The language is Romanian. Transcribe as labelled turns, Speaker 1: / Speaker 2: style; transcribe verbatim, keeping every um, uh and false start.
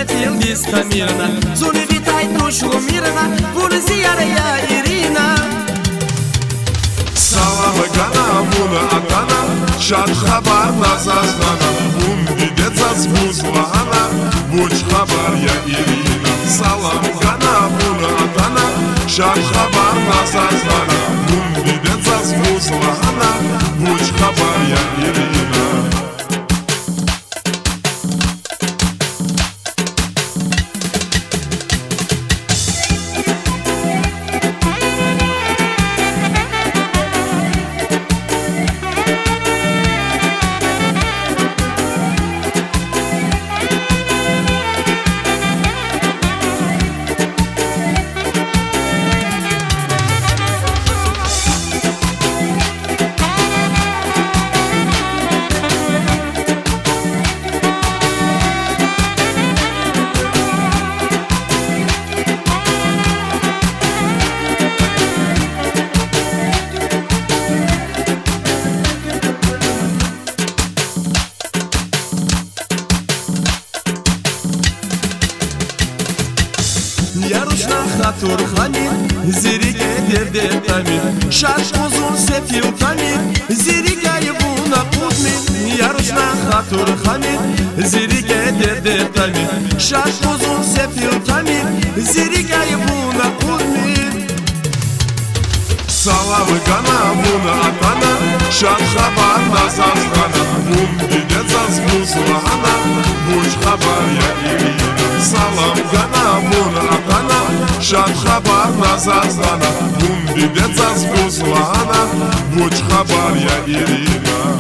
Speaker 1: Светил диска мирно, зули витай душу мирно, буны зиярея Ирина.
Speaker 2: Салам гана буна атана, шад хабар назаздана, бун дидецас бузлана, буч хабар я Ирина. Салам гана буна атана, шад хабар назаздана, бун дидецас бузлана, буч хабар я Ирина.
Speaker 1: Yarışna hatur hamir, zirige derde tamir, şaş uzun sefil tamir, zirige buna kudmin. Yarışna hatur hamir, zirige derde tamir, şaş uzun sefil tamir, zirige buna kudmin.
Speaker 2: Салам гана буна атана, шад хабар назаздана, бун дидецас бузлана, буч хабар я Ирина. Салам гана буна атана, шад хабар назаздана, бун дидецас бузлана, буч хабар я Ирина.